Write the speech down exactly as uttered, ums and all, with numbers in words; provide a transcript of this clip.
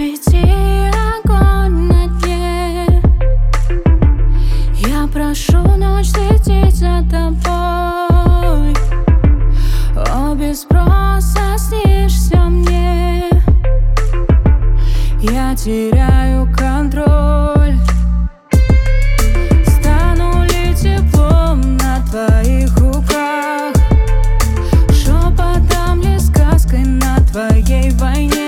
Свети огонь на дне. Я прошу ночь следить за тобой. О, без спроса снишься мне. Я теряю контроль. Стану ли теплом на твоих руках, шепотом ли сказкой на твоей войне?